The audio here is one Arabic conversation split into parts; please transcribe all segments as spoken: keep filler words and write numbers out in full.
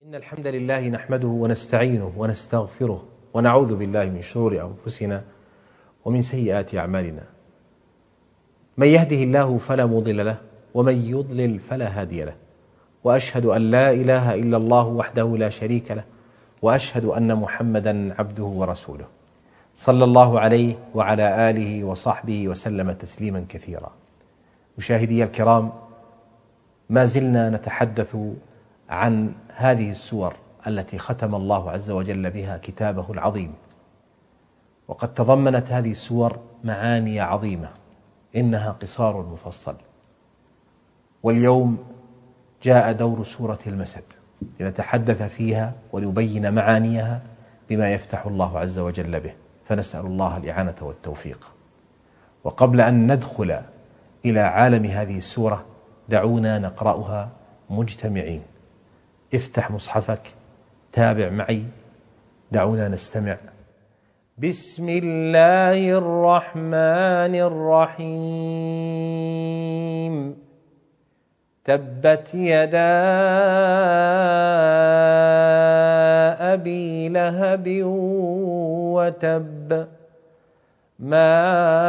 إن الحمد لله نحمده ونستعينه ونستغفره ونعوذ بالله من شرور أنفسنا ومن سيئات أعمالنا. من يهده الله فلا مضل له ومن يضلل فلا هادي له، وأشهد أن لا إله إلا الله وحده لا شريك له، وأشهد أن محمدا عبده ورسوله صلى الله عليه وعلى آله وصحبه وسلم تسليما كثيرا. مشاهدي الكرام، ما زلنا نتحدث عن هذه السور التي ختم الله عز وجل بها كتابه العظيم، وقد تضمنت هذه السور معاني عظيمة، إنها قصار مفصل. واليوم جاء دور سورة المسد لنتحدث فيها ونبين معانيها بما يفتح الله عز وجل به، فنسأل الله الإعانة والتوفيق. وقبل أن ندخل إلى عالم هذه السورة دعونا نقرأها مجتمعين. افتح مصحفك، تابع معي، دعونا نستمع. بسم الله الرحمن الرحيم. تبت يدا أبي لهب وتب، ما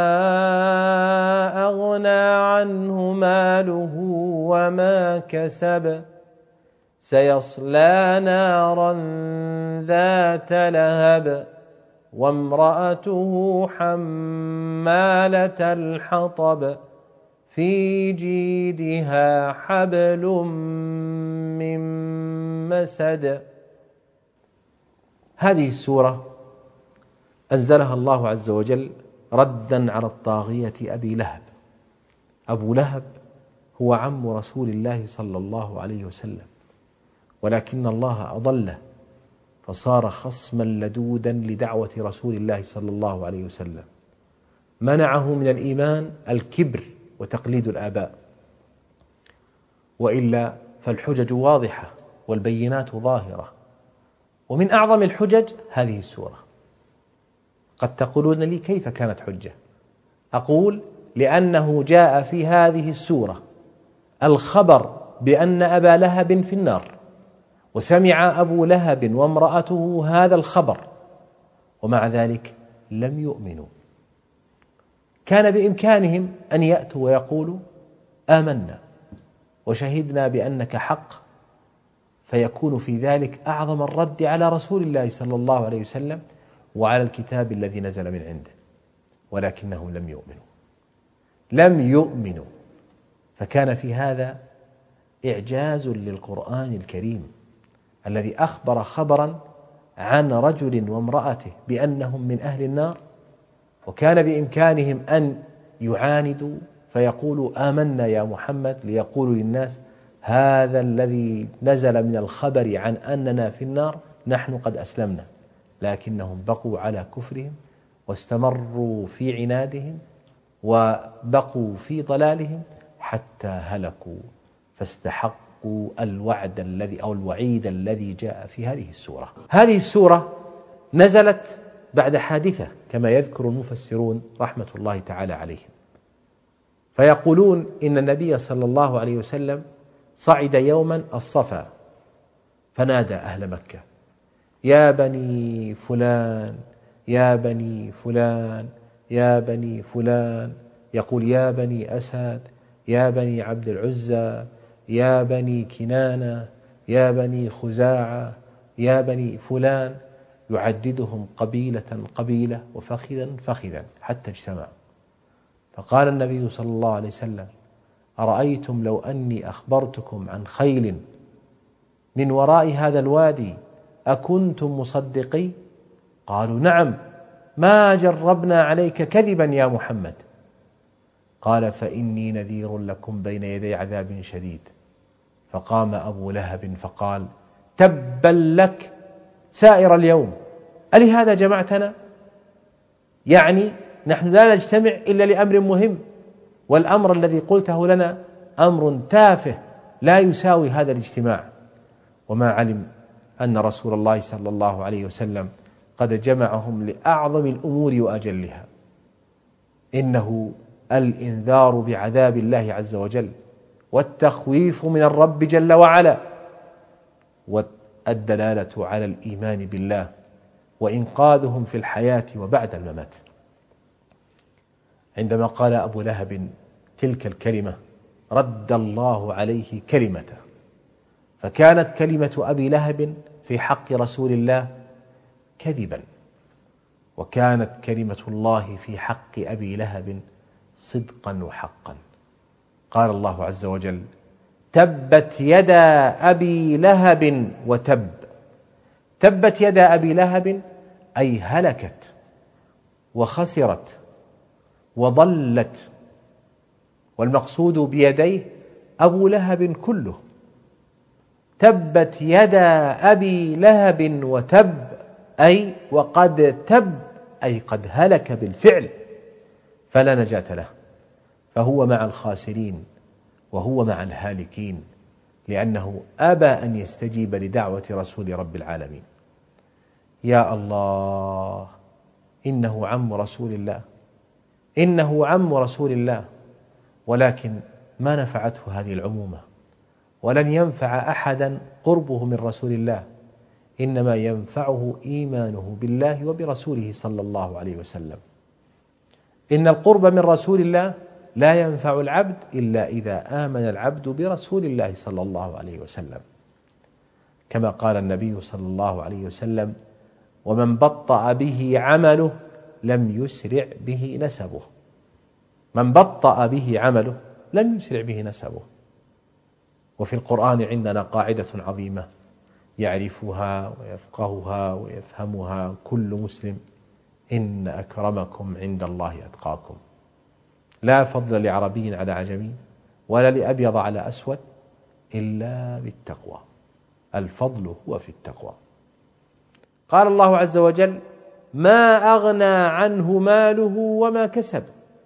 أغنى عنه ماله وما كسب، سيصلى نارا ذات لهب، وامرأته حمالة الحطب، في جيدها حبل من مسد. هذه السورة أنزلها الله عز وجل ردا على الطاغية أبي لهب. أبو لهب هو عم رسول الله صلى الله عليه وسلم، ولكن الله أضله فصار خصما لدودا لدعوة رسول الله صلى الله عليه وسلم. منعه من الإيمان الكبر وتقليد الآباء، وإلا فالحجج واضحة والبينات ظاهرة. ومن أعظم الحجج هذه السورة. قد تقولون لي كيف كانت حجة؟ أقول لأنه جاء في هذه السورة الخبر بأن أبا لهب في النار، وسمع أبو لهب وامرأته هذا الخبر، ومع ذلك لم يؤمنوا. كان بإمكانهم أن يأتوا ويقولوا آمنا وشهدنا بأنك حق، فيكون في ذلك أعظم الرد على رسول الله صلى الله عليه وسلم وعلى الكتاب الذي نزل من عنده، ولكنهم لم يؤمنوا لم يؤمنوا فكان في هذا إعجاز للقرآن الكريم الذي أخبر خبرا عن رجل وامرأته بأنهم من أهل النار، وكان بإمكانهم أن يعاندوا فيقولوا آمنا يا محمد، ليقولوا للناس هذا الذي نزل من الخبر عن أننا في النار نحن قد أسلمنا، لكنهم بقوا على كفرهم واستمروا في عنادهم وبقوا في ضلالهم حتى هلكوا، فاستحقوا الوعد الذي أو الوعيد الذي جاء في هذه السورة. هذه السورة نزلت بعد حادثة كما يذكر المفسرون رحمة الله تعالى عليهم، فيقولون إن النبي صلى الله عليه وسلم صعد يوما الصفا فنادى أهل مكة يا بني فلان يا بني فلان يا بني فلان، يقول يا بني أسد يا بني عبد العزى يا بني كنانة يا بني خزاعة يا بني فلان، يعددهم قبيلة قبيلة وفخذا فخذا حتى اجتمعوا. فقال النبي صلى الله عليه وسلم أرأيتم لو أني أخبرتكم عن خيل من وراء هذا الوادي أكنتم مصدقي؟ قالوا نعم، ما جربنا عليك كذبا يا محمد. قال فإني نذير لكم بين يدي عذاب شديد. فقام أبو لهب فقال تبا لك سائر اليوم، ألهذا جمعتنا؟ يعني نحن لا نجتمع إلا لأمر مهم، والأمر الذي قلته لنا أمر تافه لا يساوي هذا الاجتماع. وما علم أن رسول الله صلى الله عليه وسلم قد جمعهم لأعظم الأمور وأجلها، إنه الإنذار بعذاب الله عز وجل والتخويف من الرب جل وعلا، الدلالة على الإيمان بالله وإنقاذهم في الحياة وبعد الممات. عندما قال أبو لهب تلك الكلمة رد الله عليه كلمته، فكانت كلمة أبي لهب في حق رسول الله كذبا، وكانت كلمة الله في حق أبي لهب صدقا وحقا. قال الله عز وجل: تبت يدا أبي لهب وتب. تبت يدا أبي لهب أي هلكت وخسرت وضلت، والمقصود بيديه أبو لهب كله. تبت يدا أبي لهب وتب أي وقد تب أي قد هلك بالفعل، فلا نجاة له، فهو مع الخاسرين وهو مع الهالكين، لأنه أبى أن يستجيب لدعوة رسول رب العالمين. يا الله، إنه عم رسول الله، إنه عم رسول الله، ولكن ما نفعته هذه العمومة، ولن ينفع أحدا قربه من رسول الله، إنما ينفعه إيمانه بالله وبرسوله صلى الله عليه وسلم. إن القرب من رسول الله لا ينفع العبد إلا إذا آمن العبد برسول الله صلى الله عليه وسلم، كما قال النبي صلى الله عليه وسلم: ومن بطأ به عمله لم يسرع به نسبه. من بطأ به عمله لم يسرع به نسبه. وفي القرآن عندنا قاعدة عظيمة يعرفها ويفقهها ويفهمها كل مسلم: إن أكرمكم عند الله أتقاكم. لا فضل لعربي على عجمي ولا لأبيض على أسود إلا بالتقوى. الفضل هو في التقوى. قال الله عز وجل: ما أغنى عنه ماله وما كسب،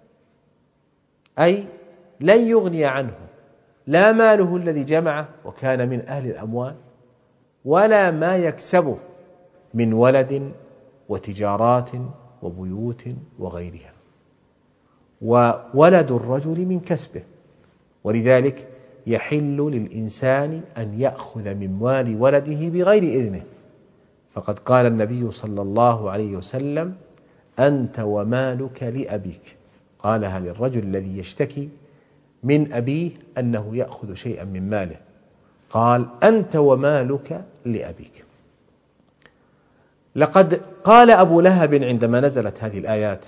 أي لن يغني عنه لا ماله الذي جمعه وكان من أهل الأموال، ولا ما يكسبه من ولد وتجارات وبيوت وغيرها. وولد الرجل من كسبه، ولذلك يحل للإنسان أن يأخذ من مال ولده بغير إذنه، فقد قال النبي صلى الله عليه وسلم: أنت ومالك لأبيك. قالها للرجل الذي يشتكي من أبيه أنه يأخذ شيئا من ماله، قال: أنت ومالك لأبيك. لقد قال أبو لهب عندما نزلت هذه الآيات: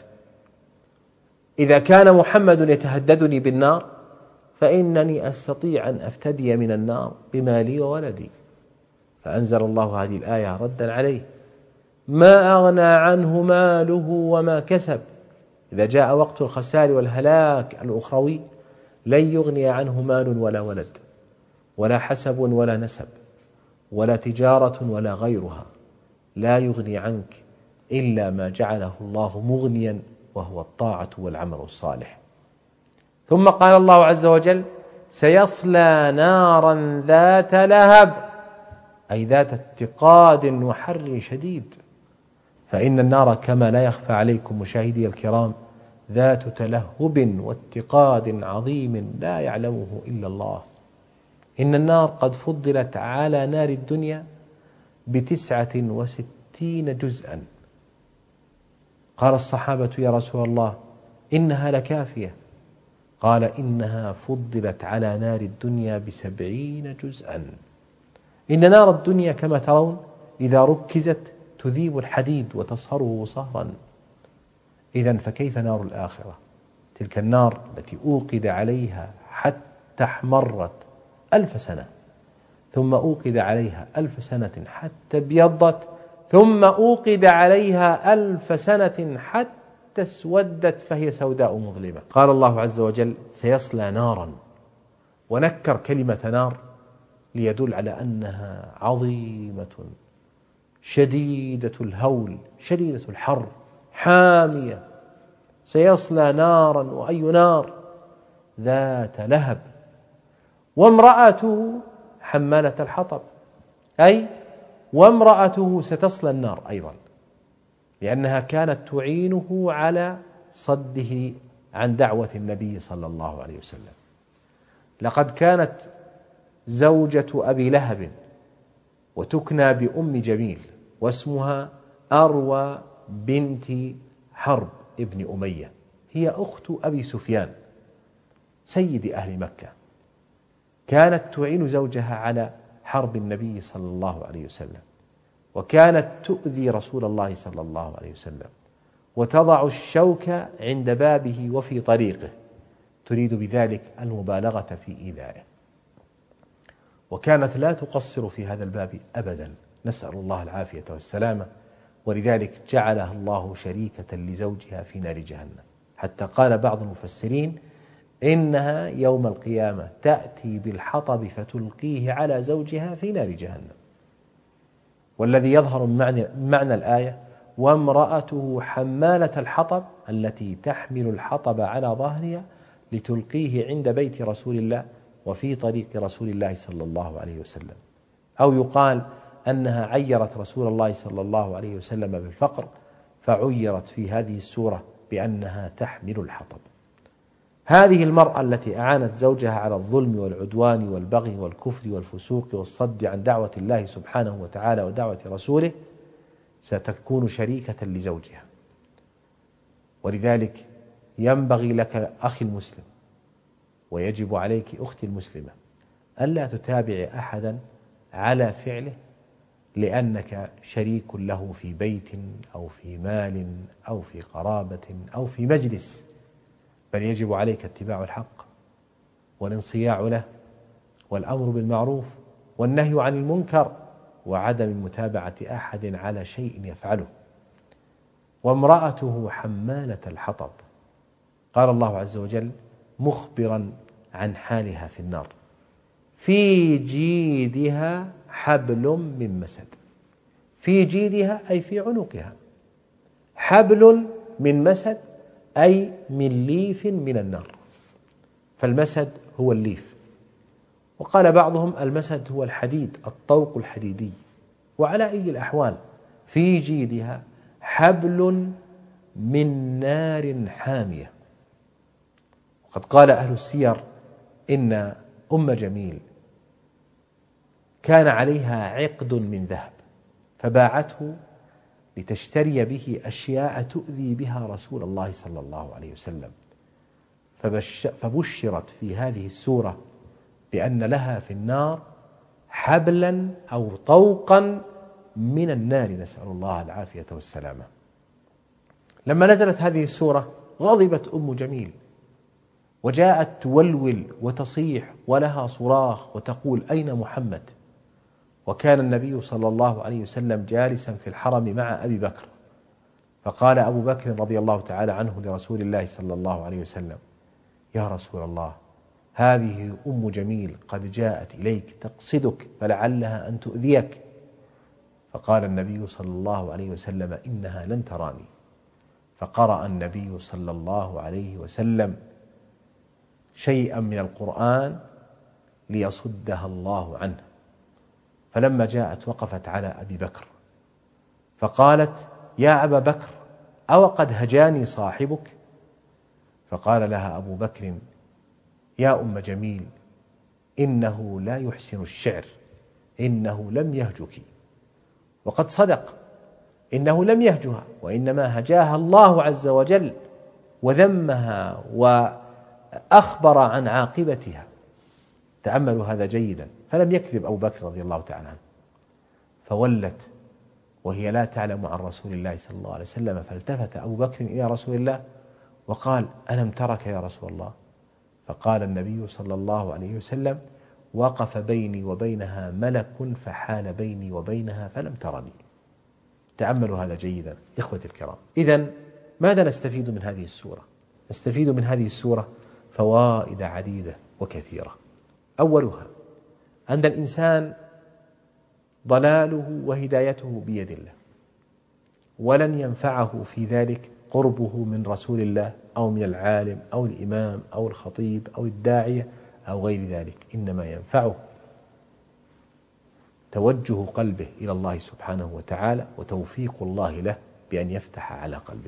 إذا كان محمد يتهددني بالنار فإنني أستطيع أن أفتدي من النار بمالي وولدي. فأنزل الله هذه الآية ردا عليه: ما أغنى عنه ماله وما كسب. إذا جاء وقت الخسار والهلاك الأخروي لن يغني عنه مال ولا ولد ولا حسب ولا نسب ولا تجارة ولا غيرها، لا يغني عنك إلا ما جعله الله مغنيا، وهو الطاعة والعمل الصالح. ثم قال الله عز وجل: سيصلى نارا ذات لهب، أي ذات اتقاد وحر شديد. فإن النار كما لا يخفى عليكم مشاهدي الكرام ذات تلهب واتقاد عظيم لا يعلمه إلا الله. إن النار قد فضلت على نار الدنيا بتسعة وستين جزءا. قال الصحابة: يا رسول الله إنها لكافية. قال: إنها فضلت على نار الدنيا بسبعين جزءا. إن نار الدنيا كما ترون إذا ركزت تذيب الحديد وتصهره صهرا. إذن فكيف نار الآخرة؟ تلك النار التي أوقد عليها حتى احمرت ألف سنة، ثم أوقد عليها ألف سنة حتى ابيضت، ثم أوقد عليها ألف سنة حتى اسودت فهي سوداء مظلمة. قال الله عز وجل: سيصلى نارا، ونكر كلمة نار ليدل على أنها عظيمة شديدة الهول شديدة الحر حامية. سيصلى نارا، وأي نار؟ ذات لهب. وامرأته حمالة الحطب، أي وامرأته ستصلى النار أيضا، لأنها كانت تعينه على صده عن دعوة النبي صلى الله عليه وسلم. لقد كانت زوجة أبي لهب وتكنى بأم جميل، واسمها أروى بنت حرب ابن أمية، هي أخت أبي سفيان سيد أهل مكة، كانت تعين زوجها على حرب النبي صلى الله عليه وسلم، وكانت تؤذي رسول الله صلى الله عليه وسلم، وتضع الشوك عند بابه وفي طريقه، تريد بذلك المبالغة في إيذائه، وكانت لا تقصر في هذا الباب أبدا، نسأل الله العافية والسلامة. ولذلك جعلها الله شريكة لزوجها في نار جهنم، حتى قال بعض المفسرين إنها يوم القيامة تأتي بالحطب فتلقيه على زوجها في نار جهنم. والذي يظهر من معنى, معنى الآية وامرأته حمالة الحطب التي تحمل الحطب على ظهرها لتلقيه عند بيت رسول الله وفي طريق رسول الله صلى الله عليه وسلم. أو يقال أنها عيرت رسول الله صلى الله عليه وسلم بالفقر، فعيرت في هذه السورة بأنها تحمل الحطب. هذه المرأة التي أعانت زوجها على الظلم والعدوان والبغي والكفر والفسوق والصد عن دعوة الله سبحانه وتعالى ودعوة رسوله ستكون شريكة لزوجها. ولذلك ينبغي لك أخي المسلم ويجب عليك أختي المسلمة ألا تتابع أحدا على فعله لأنك شريك له في بيت أو في مال أو في قرابة أو في مجلس، بل يجب عليك اتباع الحق والانصياع له والأمر بالمعروف والنهي عن المنكر وعدم متابعة أحد على شيء يفعله. وامرأته حمالة الحطب، قال الله عز وجل مخبرا عن حالها في النار: في جيدها حبل من مسد. في جيدها أي في عنقها، حبل من مسد أي من ليف من النار، فالمسد هو الليف. وقال بعضهم المسد هو الحديد، الطوق الحديدي. وعلى أي الأحوال في جيدها حبل من نار حامية. وقد قال أهل السير إن أم جميل كان عليها عقد من ذهب فباعته لتشتري به أشياء تؤذي بها رسول الله صلى الله عليه وسلم، فبشرت في هذه السورة بأن لها في النار حبلا أو طوقا من النار، نسأل الله العافية والسلامة. لما نزلت هذه السورة غضبت أم جميل وجاءت تولول وتصيح ولها صراخ وتقول: أين محمد؟ وكان النبي صلى الله عليه وسلم جالسا في الحرم مع أبي بكر، فقال أبو بكر رضي الله تعالى عنه لرسول الله صلى الله عليه وسلم: يا رسول الله، هذه أم جميل قد جاءت إليك تقصدك فلعلها أن تؤذيك. فقال النبي صلى الله عليه وسلم: إنها لن تراني. فقرأ النبي صلى الله عليه وسلم شيئا من القرآن ليصدها الله عنه، فلما جاءت وقفت على أبي بكر فقالت: يا أبا بكر، أو قد هجاني صاحبك؟ فقال لها أبو بكر: يا أم جميل، إنه لا يحسن الشعر، إنه لم يهجك. وقد صدق، إنه لم يهجها، وإنما هجاها الله عز وجل وذمها وأخبر عن عاقبتها. تأملوا هذا جيدا، فلم يكذب أبو بكر رضي الله تعالى عنه، فولت وهي لا تعلم عن رسول الله صلى الله عليه وسلم، فالتفت أبو بكر إلى رسول الله وقال: ألم ترك يا رسول الله؟ فقال النبي صلى الله عليه وسلم: وقف بيني وبينها ملك فحال بيني وبينها فلم ترني. تأملوا هذا جيدا إخوتي الكرام. إذن ماذا نستفيد من هذه السورة؟ نستفيد من هذه السورة فوائد عديدة وكثيرة. أولها أن الإنسان ضلاله وهدايته بيد الله، ولن ينفعه في ذلك قربه من رسول الله أو من العالم أو الإمام أو الخطيب أو الداعية أو غير ذلك، إنما ينفعه توجه قلبه إلى الله سبحانه وتعالى وتوفيق الله له بأن يفتح على قلبه.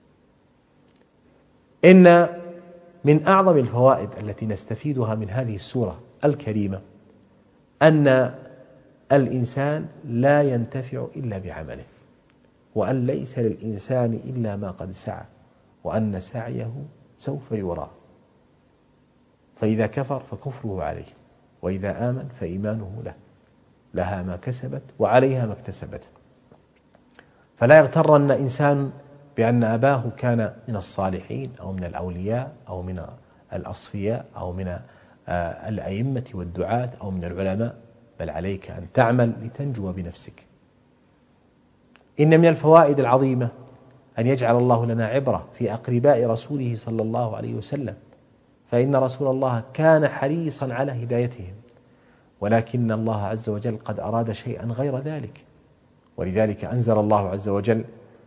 إن من أعظم الفوائد التي نستفيدها من هذه السورة الكريمة أن الإنسان لا ينتفع إلا بعمله، وأن ليس للإنسان إلا ما قد سعى، وأن سعيه سوف يرى. فإذا كفر فكفره عليه، وإذا آمن فإيمانه له، لها ما كسبت وعليها ما اكتسبت. فلا يغترن إنسان بأن أباه كان من الصالحين أو من الأولياء أو من الأصفياء أو من الأئمة والدعاة أو من العلماء، بل عليك أن تعمل لتنجو بنفسك. إن من الفوائد العظيمة أن يجعل الله لنا عبرة في أقرباء رسوله صلى الله عليه وسلم، فإن رسول الله كان حريصا على هدايتهم، ولكن الله عز وجل قد أراد شيئا غير ذلك، ولذلك أنزل الله عز وجل: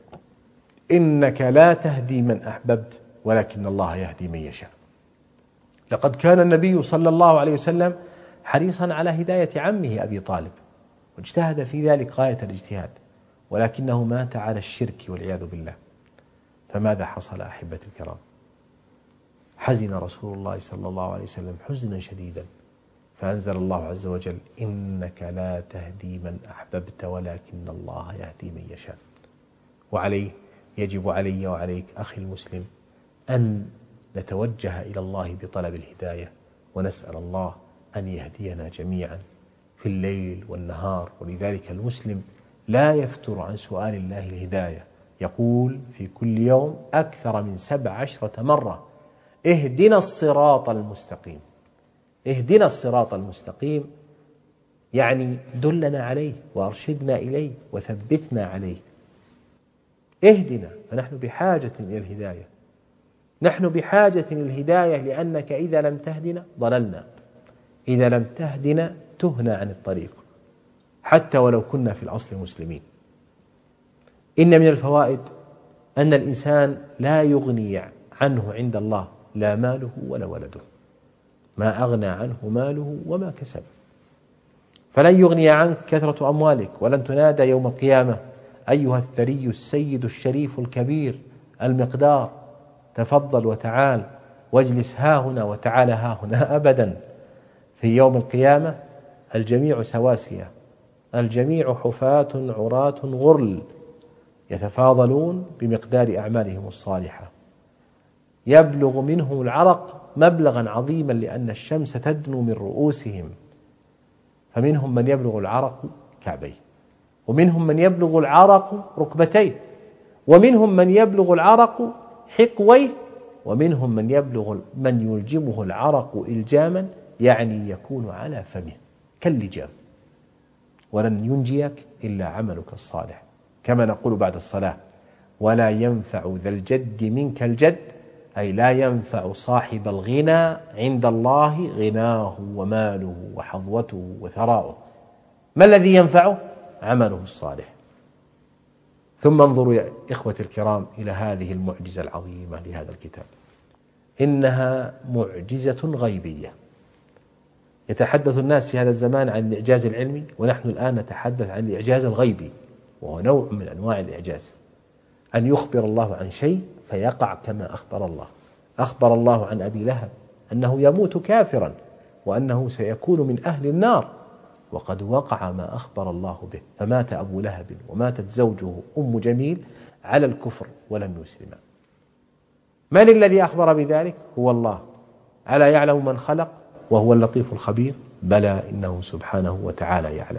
إنك لا تهدي من أحببت ولكن الله يهدي من يشاء. لقد كان النبي صلى الله عليه وسلم حريصا على هداية عمه أبي طالب، واجتهد في ذلك غاية الاجتهاد، ولكنه مات على الشرك والعياذ بالله. فماذا حصل أحبة الكرام؟ حزن رسول الله صلى الله عليه وسلم حزنا شديدا، فأنزل الله عز وجل: إنك لا تهدي من أحببت ولكن الله يهدي من يشاء. وعليه يجب علي وعليك أخي المسلم أن نتوجه إلى الله بطلب الهداية، ونسأل الله أن يهدينا جميعا في الليل والنهار. ولذلك المسلم لا يفتر عن سؤال الله الهداية، يقول في كل يوم أكثر من سبع عشرة مرة: اهدنا الصراط المستقيم. اهدنا الصراط المستقيم يعني دلنا عليه وأرشدنا إليه وثبتنا عليه. اهدنا، فنحن بحاجة إلى الهداية، نحن بحاجة إلى الهداية، لأنك إذا لم تهدنا ضللنا، إذا لم تهدنا تهنا عن الطريق، حتى ولو كنا في الأصل مسلمين. إن من الفوائد أن الإنسان لا يغني عنه عند الله لا ماله ولا ولده، ما أغنى عنه ماله وما كسب. فلن يغني عنك كثرة أموالك، ولن تنادى يوم القيامة: أيها الثري السيد الشريف الكبير المقدار، تفضل وتعال واجلس هاهنا وتعال هاهنا. أبدا، في يوم القيامة الجميع سواسية، الجميع حفاة عراة غرل، يتفاضلون بمقدار أعمالهم الصالحة، يبلغ منهم العرق مبلغا عظيما لأن الشمس تدنو من رؤوسهم، فمنهم من يبلغ العرق كعبيه، ومنهم من يبلغ العرق ركبتيه، ومنهم من يبلغ العرق حقويه، ومنهم من يبلغ من يلجمه العرق إلجاما، يعني يكون على فمه كاللجام، ولن ينجيك إلا عملك الصالح. كما نقول بعد الصلاة: ولا ينفع ذا الجد منك الجد، أي لا ينفع صاحب الغنى عند الله غناه وماله وحظوته وثراؤه. ما الذي ينفعه؟ عمله الصالح. ثم انظروا يا إخوة الكرام إلى هذه المعجزة العظيمة لهذا الكتاب، إنها معجزة غيبية. يتحدث الناس في هذا الزمان عن الإعجاز العلمي، ونحن الآن نتحدث عن الإعجاز الغيبي، وهو نوع من أنواع الإعجاز، أن يخبر الله عن شيء فيقع كما أخبر الله. أخبر الله عن أبي لهب أنه يموت كافرا وأنه سيكون من أهل النار، وقد وقع ما أخبر الله به، فمات أبو لهب وماتت زوجه أم جميل على الكفر ولم يسلما. من الذي أخبر بذلك؟ هو الله. ألا يعلم من خلق وهو اللطيف الخبير؟ بلى، إنه سبحانه وتعالى يعلم.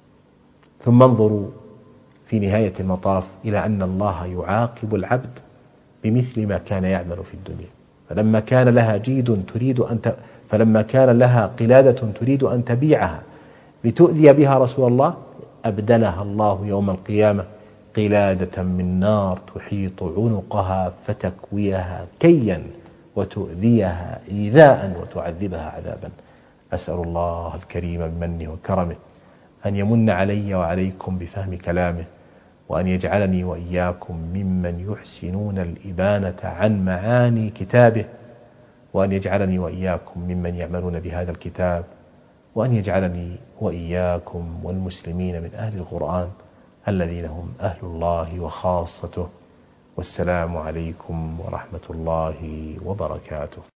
ثم انظروا في نهاية المطاف إلى أن الله يعاقب العبد بمثل ما كان يعمل في الدنيا. فلما كان لها جيد تريد أن ت... فلما كان لها قلادة تريد أن تبيعها لتؤذي بها رسول الله، أبدلها الله يوم القيامة قلادة من نار تحيط عنقها فتكويها كيا وتؤذيها إيذاء وتعذبها عذابا. أسأل الله الكريم بمنه وكرمه أن يمن علي وعليكم بفهم كلامه، وأن يجعلني وإياكم ممن يحسنون الإبانة عن معاني كتابه، وأن يجعلني وإياكم ممن يعملون بهذا الكتاب، وأن يجعلني وإياكم والمسلمين من أهل القرآن الذين هم أهل الله وخاصته. والسلام عليكم ورحمة الله وبركاته.